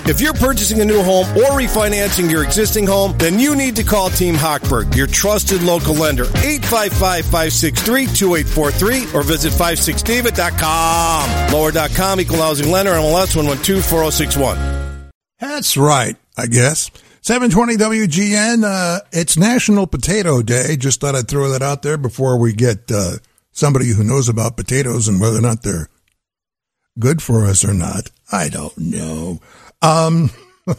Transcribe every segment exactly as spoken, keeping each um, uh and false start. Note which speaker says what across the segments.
Speaker 1: If you're purchasing a new home or refinancing your existing home, then you need to call Team Hochberg, your trusted local lender. eight five five, five six three, two eight four three or visit five six david dot com. Lower dot com, equal housing lender, M L S one one two four zero six one.
Speaker 2: That's right, I guess. seven twenty W G N, uh, it's National Potato Day. Just thought I'd throw that out there before we get uh, somebody who knows about potatoes and whether or not they're good for us or not. I don't know. Um,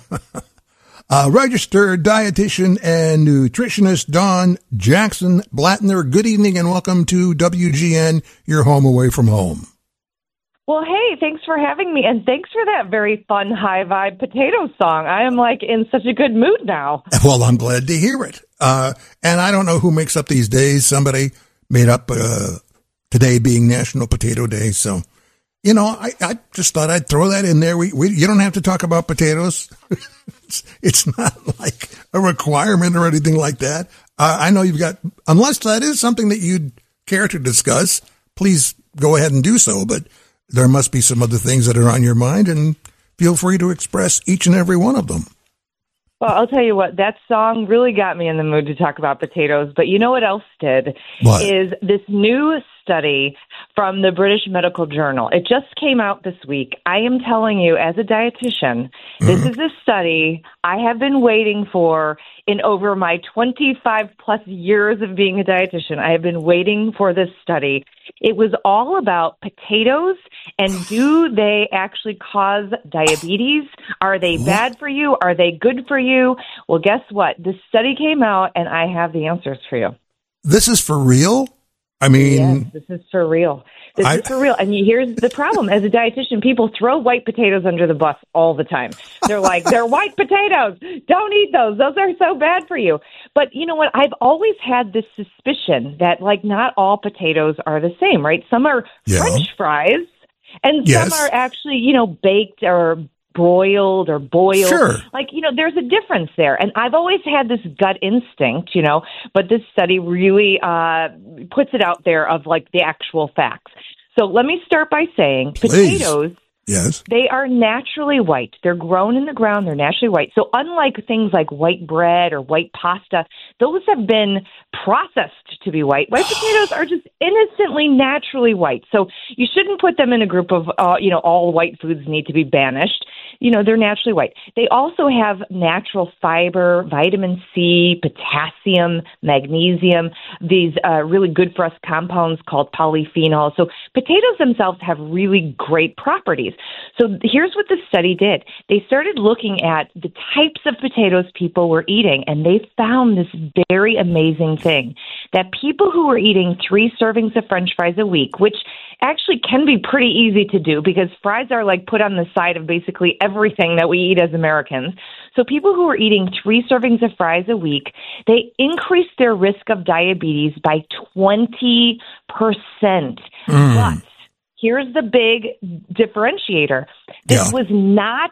Speaker 2: uh, registered dietitian and nutritionist Dawn Jackson Blattner. Good evening and welcome to W G N, your home away from home.
Speaker 3: Well, hey, thanks for having me, and thanks for that very fun, high-vibe potato song. I am, like, in such a good mood now.
Speaker 2: Well, I'm glad to hear it. Uh, and I don't know who makes up these days. Somebody made up uh, today being National Potato Day, so... You know, I, I just thought I'd throw that in there. We, we you don't have to talk about potatoes. it's, it's not like a requirement or anything like that. Uh, I know you've got, unless that is something that you'd care to discuss, please go ahead and do so. But there must be some other things that are on your mind, and feel free to express each and every one of them.
Speaker 3: Well, I'll tell you what, that song really got me in the mood to talk about potatoes. But you know what else did?
Speaker 2: What?
Speaker 3: Is this new study from the British Medical Journal. It just came out this week. I am telling you, as a dietitian, this mm-hmm. is a study I have been waiting for in over my twenty-five plus years of being a dietitian. I have been waiting for this study. It was all about potatoes and do they actually cause diabetes? Are they bad for you? Are they good for you? Well, guess what? This study came out and I have the answers for you.
Speaker 2: This is for real? I mean,
Speaker 3: yes, this is for real. This I, is for real. And here's the problem. As a dietitian, people throw white potatoes under the bus all the time. They're like, they're white potatoes. Don't eat those. Those are so bad for you. But you know what? I've always had this suspicion that, like, not all potatoes are the same, right? Some are
Speaker 2: yeah.
Speaker 3: French fries, and
Speaker 2: yes.
Speaker 3: some are actually, you know, baked or broiled or boiled.
Speaker 2: Sure.
Speaker 3: Like, you know, there's a difference there. And I've always had this gut instinct, you know, but this study really uh, puts it out there of, like, the actual facts. So let me start by saying
Speaker 2: Please.
Speaker 3: potatoes,
Speaker 2: yes,
Speaker 3: they are naturally white. They're grown in the ground. They're naturally white. So unlike things like white bread or white pasta, those have been processed to be white. White potatoes are just innocently, naturally white. So you shouldn't put them in a group of, uh, you know, all white foods need to be banished. You know, they're naturally white. They also have natural fiber, vitamin C, potassium, magnesium, these uh, really good for us compounds called polyphenols. So potatoes themselves have really great properties. So here's what the study did. They started looking at the types of potatoes people were eating, and they found this very amazing thing, that people who were eating three servings of French fries a week, which actually can be pretty easy to do because fries are like put on the side of basically everything that we eat as Americans. So people who are eating three servings of fries a week, they increased their risk of diabetes by twenty percent.
Speaker 2: Mm.
Speaker 3: But here's the big differentiator. This
Speaker 2: Yeah.
Speaker 3: was not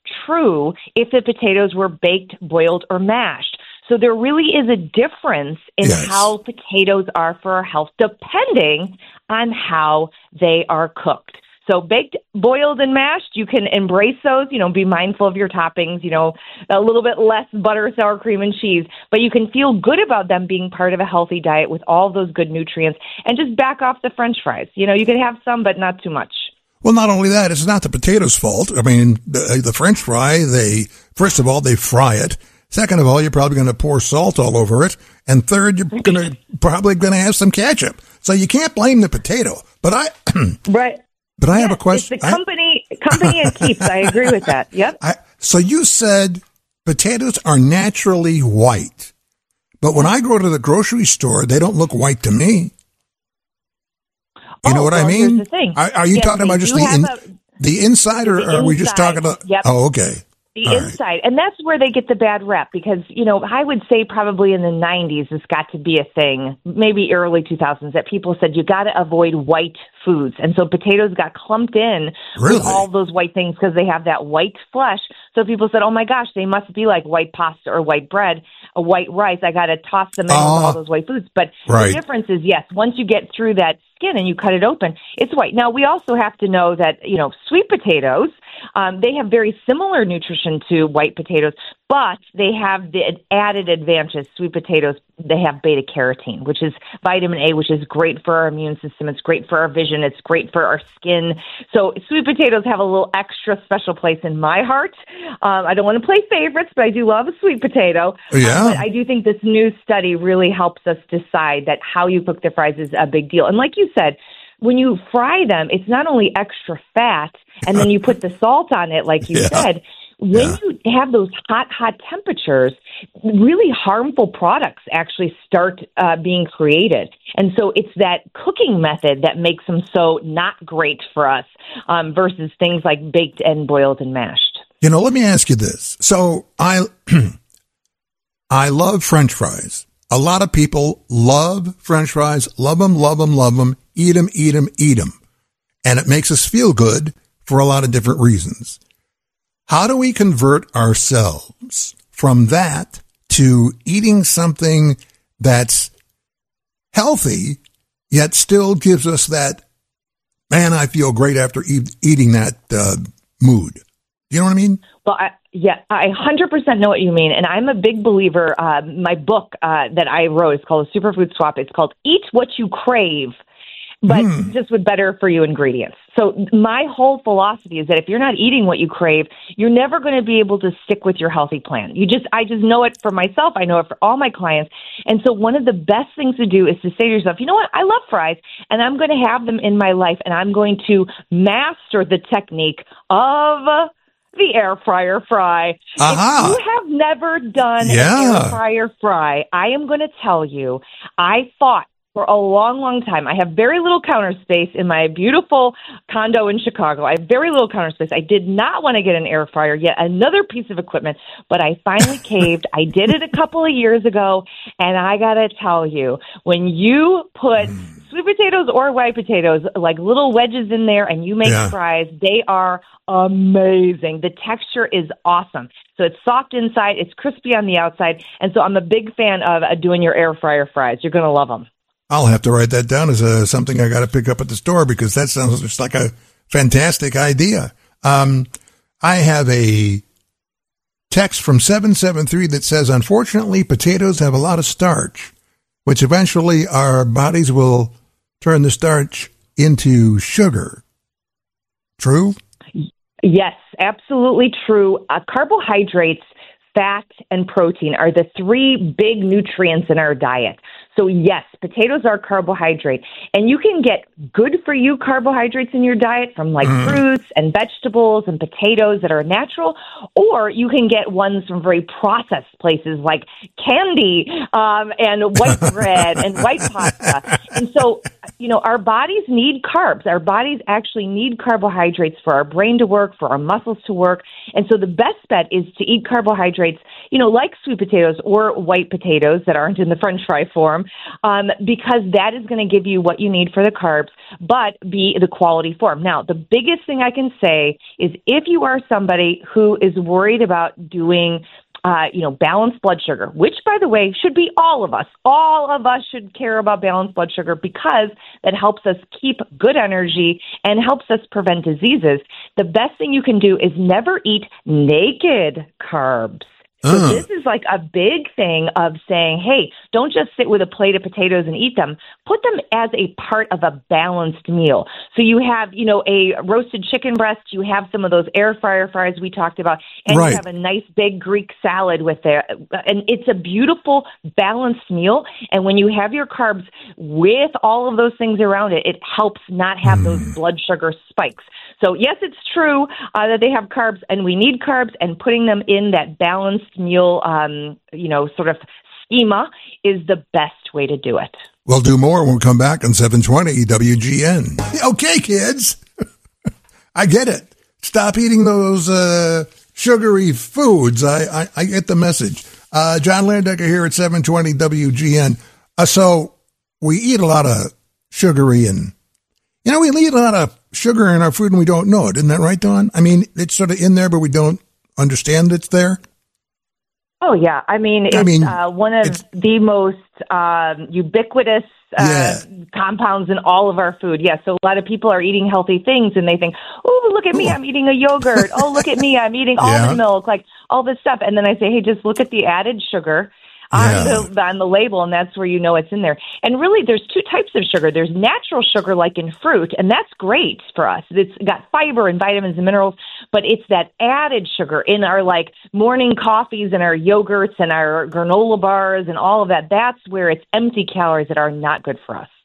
Speaker 3: true if the potatoes were baked, boiled, or mashed. So there really is a difference in
Speaker 2: Yes.
Speaker 3: how potatoes are for our health, depending on how they are cooked. So baked, boiled, and mashed, you can embrace those, you know, be mindful of your toppings, you know, a little bit less butter, sour cream, and cheese. But you can feel good about them being part of a healthy diet with all those good nutrients and just back off the French fries. You know, you can have some, but not too much.
Speaker 2: Well, not only that, it's not the potato's fault. I mean, the, the French fry, they, first of all, they fry it. Second of all, you're probably going to pour salt all over it. And third, you're going to probably going to have some ketchup. So you can't blame the potato. But I,
Speaker 3: right.
Speaker 2: But I
Speaker 3: yes,
Speaker 2: have a question.
Speaker 3: It's the company, I, company and keeps. I agree with that. Yep.
Speaker 2: I, so you said potatoes are naturally white, but when I go to the grocery store, they don't look white to me. You
Speaker 3: oh,
Speaker 2: know what
Speaker 3: well,
Speaker 2: I mean?
Speaker 3: Here's the thing.
Speaker 2: Are, are you
Speaker 3: yes,
Speaker 2: talking about just the in,
Speaker 3: a,
Speaker 2: the inside, or
Speaker 3: the
Speaker 2: are we just talking about?
Speaker 3: Yep.
Speaker 2: Oh, okay.
Speaker 3: The
Speaker 2: All
Speaker 3: inside.
Speaker 2: right.
Speaker 3: And that's where they get the bad rep because, you know, I would say probably in the nineties, this got to be a thing, maybe early two thousands, that people said you got to avoid white foods. And so potatoes got clumped in
Speaker 2: Really?
Speaker 3: with all those white things because they have that white flesh. So people said, oh my gosh, they must be like white pasta or white bread, or white rice. I got to toss them in
Speaker 2: Oh,
Speaker 3: with all those white foods. But
Speaker 2: right.
Speaker 3: the difference is, yes, once you get through that skin and you cut it open, it's white. Now, we also have to know that, you know, sweet potatoes, um, they have very similar nutrition to white potatoes, but they have the added advantage. Sweet potatoes, they have beta carotene, which is vitamin A, which is great for our immune system. It's great for our vision. It's great for our skin. So sweet potatoes have a little extra special place in my heart. Um, I don't want to play favorites, but I do love a sweet potato.
Speaker 2: Yeah.
Speaker 3: Um, but I do think this new study really helps us decide that how you cook the fries is a big deal. And like you said, when you fry them, it's not only extra fat, and then you put the salt on it, like you
Speaker 2: Yeah.
Speaker 3: said. When
Speaker 2: Yeah.
Speaker 3: you have those hot, hot temperatures, really harmful products actually start uh, being created. And so it's that cooking method that makes them so not great for us um, versus things like baked and boiled and mashed.
Speaker 2: You know, let me ask you this. So I, I love French fries. A lot of people love French fries, love them, love them, love them, eat them, eat them, eat them. And it makes us feel good for a lot of different reasons. How do we convert ourselves from that to eating something that's healthy, yet still gives us that, man, I feel great after eat, eating that uh, mood? You know what I mean?
Speaker 3: Well, I, yeah, I one hundred percent know what you mean. And I'm a big believer. Uh, my book uh, that I wrote is called A Superfood Swap. It's called Eat What You Crave, but
Speaker 2: Mm.
Speaker 3: just with better for you ingredients. So my whole philosophy is that if you're not eating what you crave, you're never going to be able to stick with your healthy plan. You just, I just know it for myself. I know it for all my clients. And so one of the best things to do is to say to yourself, you know what? I love fries and I'm going to have them in my life, and I'm going to master the technique of the air fryer fry.
Speaker 2: Aha.
Speaker 3: If you have never done
Speaker 2: Yeah.
Speaker 3: an air fryer fry, I am going to tell you, I fought for a long, long time. I have very little counter space in my beautiful condo in Chicago. I have very little counter space. I did not want to get an air fryer, yet another piece of equipment, but I finally caved. I did it a couple of years ago, and I got to tell you, when you put sweet potatoes or white potatoes, like little wedges in there, and you make
Speaker 2: Yeah.
Speaker 3: fries, they are amazing. The texture is awesome. So it's soft inside, it's crispy on the outside, and so I'm a big fan of uh, doing your air fryer fries. You're going to love them.
Speaker 2: I'll have to write that down as a, something I got to pick up at the store, because that sounds just like a fantastic idea. Um, I have a text from seven seven three that says, unfortunately, potatoes have a lot of starch, which eventually our bodies will turn the starch into sugar. True?
Speaker 3: Yes, absolutely true. Uh, carbohydrates, fat, and protein are the three big nutrients in our diet. So yes, potatoes are carbohydrate, and you can get good for you carbohydrates in your diet from like mm. fruits and vegetables and potatoes that are natural, or you can get ones from very processed places like candy um, and white bread and white pasta. And so, you know, our bodies need carbs. Our bodies actually need carbohydrates for our brain to work, for our muscles to work. And so the best bet is to eat carbohydrates, you know, like sweet potatoes or white potatoes that aren't in the French fry form, um, because that is going to give you what you need for the carbs, but be the quality form. Now, the biggest thing I can say is if you are somebody who is worried about doing Uh, you know, balanced blood sugar, which, by the way, should be all of us. All of us should care about balanced blood sugar because that helps us keep good energy and helps us prevent diseases. The best thing you can do is never eat naked carbs. So
Speaker 2: Uh.
Speaker 3: this is like a big thing of saying, hey, don't just sit with a plate of potatoes and eat them. Put them as a part of a balanced meal. So you have, you know, a roasted chicken breast. You have some of those air fryer fries we talked about. And
Speaker 2: Right.
Speaker 3: you have a nice big Greek salad with there. And it's a beautiful, balanced meal. And when you have your carbs with all of those things around it, it helps not have mm. those blood sugar spikes. So yes, it's true uh, that they have carbs, and we need carbs, and putting them in that balanced meal, um, you know, sort of schema is the best way to do it.
Speaker 2: We'll do more when we come back on seven twenty W G N. Okay, kids. I get it. Stop eating those uh, sugary foods. I, I, I get the message. Uh, John Landecker here at seven twenty W G N. Uh, so we eat a lot of sugary and You know, we eat a lot of sugar in our food and we don't know it. Isn't that right, Dawn? I mean, it's sort of in there, but we don't understand it's there.
Speaker 3: Oh, yeah. I mean, it's
Speaker 2: I mean,
Speaker 3: uh, one of the most um, ubiquitous uh,
Speaker 2: yeah.
Speaker 3: compounds in all of our food. Yeah, so a lot of people are eating healthy things, and they think, oh, look at me, I'm eating a yogurt. Oh, look at me, I'm eating
Speaker 2: yeah.
Speaker 3: almond milk, like all this stuff. And then I say, hey, just look at the added sugar on,
Speaker 2: yeah.
Speaker 3: the, on the label, and that's where you know it's in there. And really, there's two types of sugar. There's natural sugar, like in fruit, and that's great for us. It's got fiber and vitamins and minerals, but it's that added sugar in our, like, morning coffees and our yogurts and our granola bars and all of that. That's where it's empty calories that are not good for us.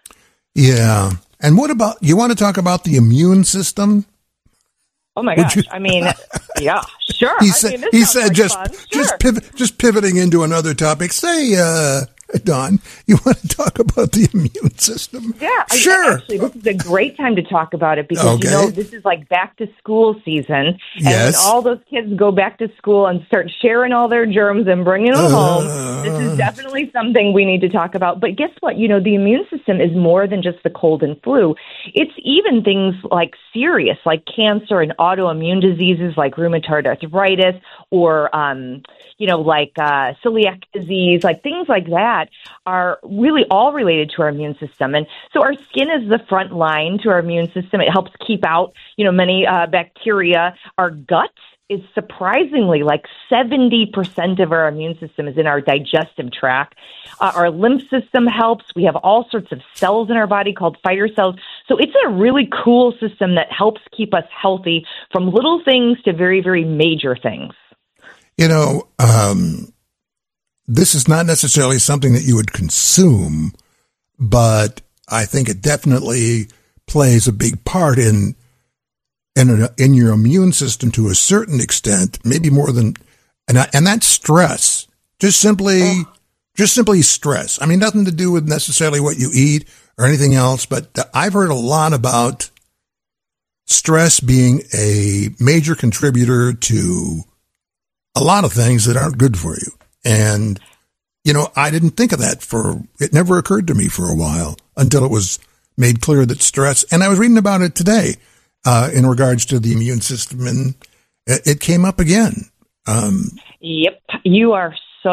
Speaker 2: Yeah. And what about, you want to talk about the immune system?
Speaker 3: Oh my gosh! You, I mean, yeah, sure.
Speaker 2: He
Speaker 3: I
Speaker 2: said,
Speaker 3: mean,
Speaker 2: he said, just,
Speaker 3: sure.
Speaker 2: just pivot, just pivoting into another topic. Say, uh, Dawn, you want to talk about the immune system?
Speaker 3: Yeah,
Speaker 2: sure.
Speaker 3: I, actually, this is a great time to talk about it because
Speaker 2: okay.
Speaker 3: you know this is like back to school season, and
Speaker 2: yes.
Speaker 3: when all those kids go back to school and start sharing all their germs and bringing them uh, home, this is definitely something we need to talk about. But guess what? You know, the immune system is more than just the cold and flu. It's even things like serious, like cancer and autoimmune diseases like rheumatoid arthritis or, um, you know, like uh, celiac disease, like things like that are really all related to our immune system. And so our skin is the front line to our immune system. It helps keep out, you know, many uh, bacteria. Our gut is surprisingly like seventy percent of our immune system is in our digestive tract. Uh, our lymph system helps. We have all sorts of cells in our body called fighter cells. So it's a really cool system that helps keep us healthy from little things to very, very major things.
Speaker 2: You know, um, this is not necessarily something that you would consume, but I think it definitely plays a big part in in, in your immune system to a certain extent, maybe more than, and I, and that's stress. Just simply, oh. just simply stress. I mean, nothing to do with necessarily what you eat or anything else, but I've heard a lot about stress being a major contributor to a lot of things that aren't good for you. And, you know, I didn't think of that for, it never occurred to me for a while until it was made clear that stress, and I was reading about it today, uh, in regards to the immune system, and it, it came up again. Um,
Speaker 3: yep. You are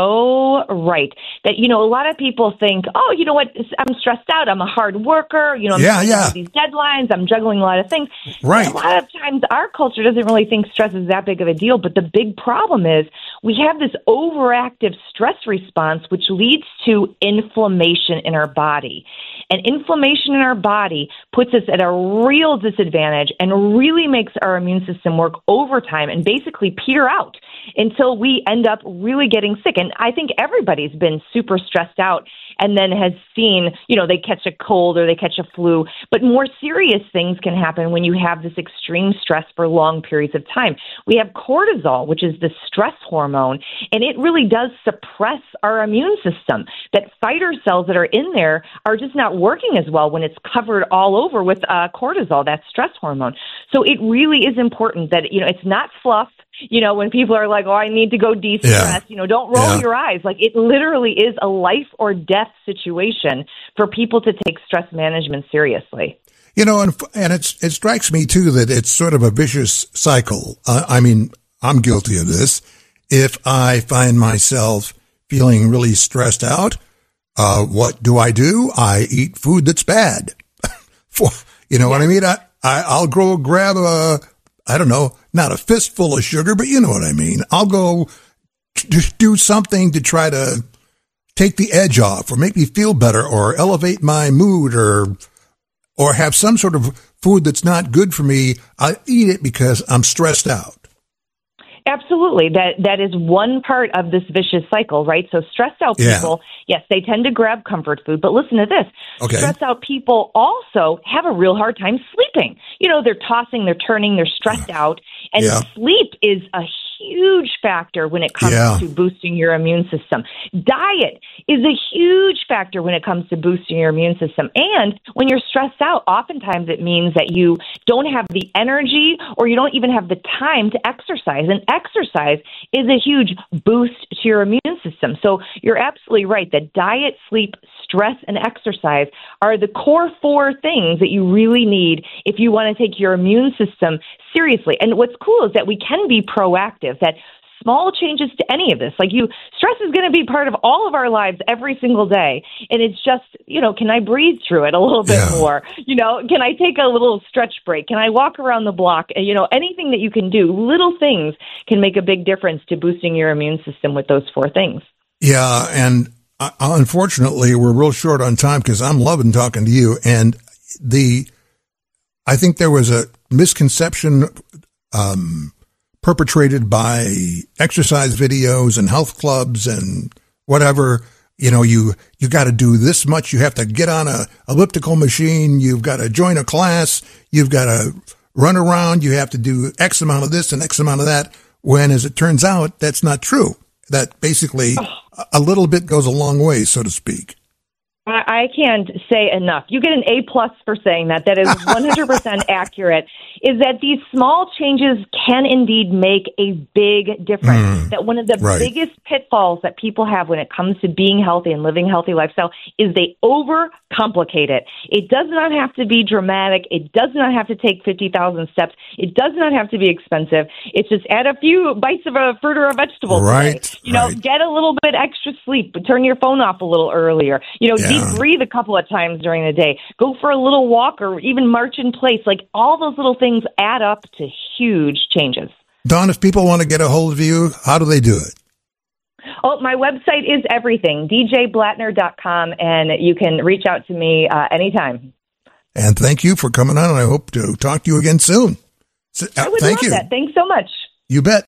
Speaker 3: so right that, you know, a lot of people think, oh, you know what, I'm stressed out. I'm a hard worker. You know, I'm
Speaker 2: yeah, yeah.
Speaker 3: these deadlines. I'm juggling a lot of things.
Speaker 2: Right.
Speaker 3: And a lot of times our culture doesn't really think stress is that big of a deal. But the big problem is we have this overactive stress response, which leads to inflammation in our body. And inflammation in our body puts us at a real disadvantage and really makes our immune system work overtime and basically peter out until we end up really getting sick. And I think everybody's been super stressed out and then has seen, you know, they catch a cold or they catch a flu. But more serious things can happen when you have this extreme stress for long periods of time. We have cortisol, which is the stress hormone, and it really does suppress our immune system. That fighter cells that are in there are just not working as well when it's covered all over with uh, cortisol, that stress hormone. So it really is important that, you know, it's not fluff. You know, when people are like, oh, I need to go de-stress, yeah. you know, don't roll yeah. your eyes. Like, it literally is a life or death situation for people to take stress management seriously.
Speaker 2: You know, and and it's, it strikes me, too, that it's sort of a vicious cycle. Uh, I mean, I'm guilty of this. If I find myself feeling really stressed out, uh, what do I do? I eat food that's bad. For, you know yeah. what I mean? I, I, I'll go grab a, I don't know, not a fistful of sugar, but you know what I mean. I'll go t- do something to try to take the edge off or make me feel better or elevate my mood or or have some sort of food that's not good for me. I eat it because I'm stressed out.
Speaker 3: Absolutely. That that is one part of this vicious cycle, right? So stressed out people, yeah. yes, they tend to grab comfort food. But listen to this.
Speaker 2: Okay.
Speaker 3: Stressed out people also have a real hard time sleeping. You know, they're tossing, they're turning, they're stressed out. And
Speaker 2: yeah.
Speaker 3: sleep is a huge factor when it comes
Speaker 2: Yeah.
Speaker 3: to boosting your immune system. Diet is a huge factor when it comes to boosting your immune system. And when you're stressed out, oftentimes it means that you don't have the energy or you don't even have the time to exercise. And exercise is a huge boost to your immune system. So you're absolutely right that diet, sleep, stress, and exercise are the core four things that you really need if you want to take your immune system seriously. And what's cool is that we can be proactive, that small changes to any of this, like you, stress is going to be part of all of our lives every single day. And it's just, you know, can I breathe through it a little bit
Speaker 2: Yeah.
Speaker 3: more? You know, can I take a little stretch break? Can I walk around the block? You know, anything that you can do, little things can make a big difference to boosting your immune system with those four things.
Speaker 2: Yeah, and uh, unfortunately, we're real short on time because I'm loving talking to you. And the, I think there was a misconception um, perpetrated by exercise videos and health clubs and whatever. You know, you you got to do this much. You have to get on a elliptical machine. You've got to join a class. You've got to run around. You have to do X amount of this and X amount of that. When, as it turns out, that's not true. That basically a little bit goes a long way, so to speak.
Speaker 3: I, I can't say enough. You get an A plus for saying that. That is one hundred percent accurate. Is that these small changes can indeed make a big difference. Mm, that one of the right. biggest pitfalls that people have when it comes to being healthy and living a healthy lifestyle is they overcomplicate it. It does not have to be dramatic. It does not have to take fifty thousand steps. It does not have to be expensive. It's just add a few bites of a fruit or a vegetable
Speaker 2: right,
Speaker 3: today. You know,
Speaker 2: right.
Speaker 3: get a little bit extra sleep, but turn your phone off a little earlier. You know, yeah. deep breathe a couple of times during the day. Go for a little walk or even march in place. Like all those little things add up to huge changes.
Speaker 2: Dawn, if people want to get a hold of you, how do they do it?
Speaker 3: Oh, my website is everything, d j blattner dot com, and you can reach out to me uh, anytime.
Speaker 2: And thank you for coming on, and I hope to talk to you again soon. So, uh,
Speaker 3: I would
Speaker 2: thank
Speaker 3: love
Speaker 2: you.
Speaker 3: that. Thanks so much.
Speaker 2: You bet.